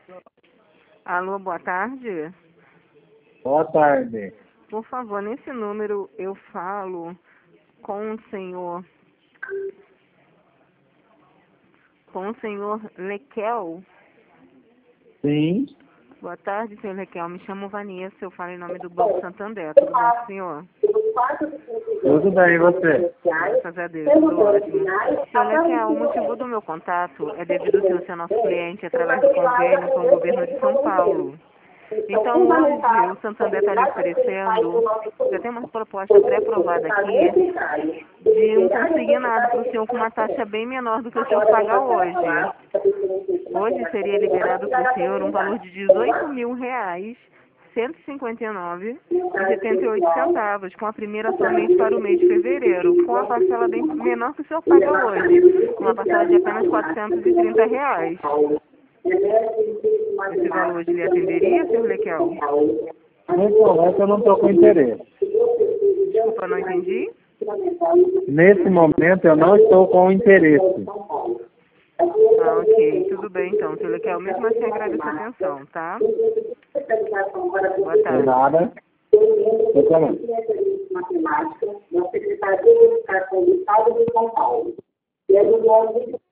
Alô, boa tarde. Boa tarde. Por favor, nesse número eu falo com o senhor Lequel. Sim, Boa tarde, senhor Lequel. Me chamo Vanessa, eu falo em nome do Banco Santander. Tudo bom, senhor? tudo bem, e você? Graças a Deus, tudo ótimo. Senhor Lequel, o motivo do meu contato é devido ao senhor ser nosso cliente através do convênio com o governo de São Paulo. Então, hoje, o Santander está lhe oferecendo, já tem uma proposta pré-aprovada aqui, de um consignado para o senhor com uma taxa bem menor do que o senhor paga hoje. Hoje seria liberado para o senhor um valor de R$ 18.159,78, com a primeira somente para o mês de fevereiro, com a parcela bem menor que o senhor paga hoje, com uma parcela de apenas R$ 430. Esse valor hoje lhe atenderia, senhor Lequel? Nesse momento eu não estou com interesse. Desculpa, não entendi. Nesse momento eu não estou com interesse. Ah, ok. Tudo bem, então, senhor Lequel. Mesmo assim, agradeço a atenção, tá? Boa De tarde. nada. Eu também. Matemática, na Secretaria de Educação do Estado de São Paulo. E é do